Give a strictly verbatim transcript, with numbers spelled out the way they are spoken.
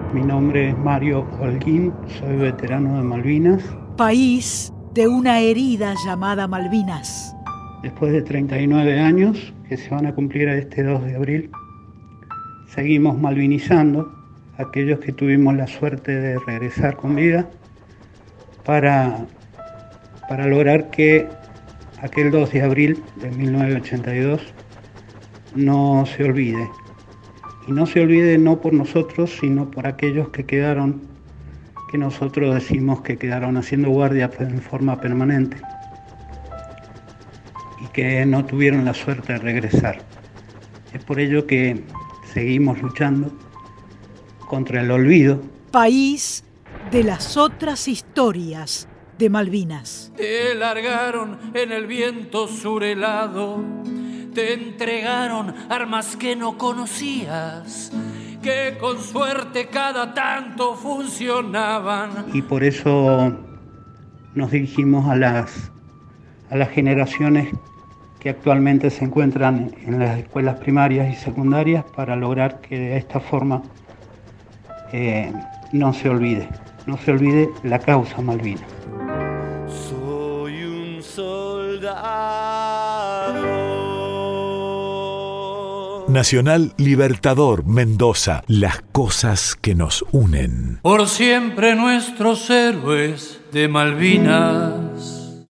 Mi nombre es Mario Holguín, soy veterano de Malvinas. País de una herida llamada Malvinas. Después de treinta y nueve años, que se van a cumplir este dos de abril, seguimos malvinizando a aquellos que tuvimos la suerte de regresar con vida para, para lograr que aquel dos de abril de mil novecientos ochenta y dos no se olvide. Y no se olvide no por nosotros, sino por aquellos que quedaron, que nosotros decimos que quedaron haciendo guardia en forma permanente y que no tuvieron la suerte de regresar. Es por ello que seguimos luchando contra el olvido. País de las otras historias de Malvinas. Te largaron en el viento surhelado, te entregaron armas que no conocías, que con suerte cada tanto funcionaban. Y por eso nos dirigimos a las, a las generaciones que actualmente se encuentran en las escuelas primarias y secundarias para lograr que de esta forma eh, no se olvide, no se olvide la causa Malvinas. Soy un soldado. Nacional Libertador Mendoza, las cosas que nos unen. Por siempre nuestros héroes de Malvinas.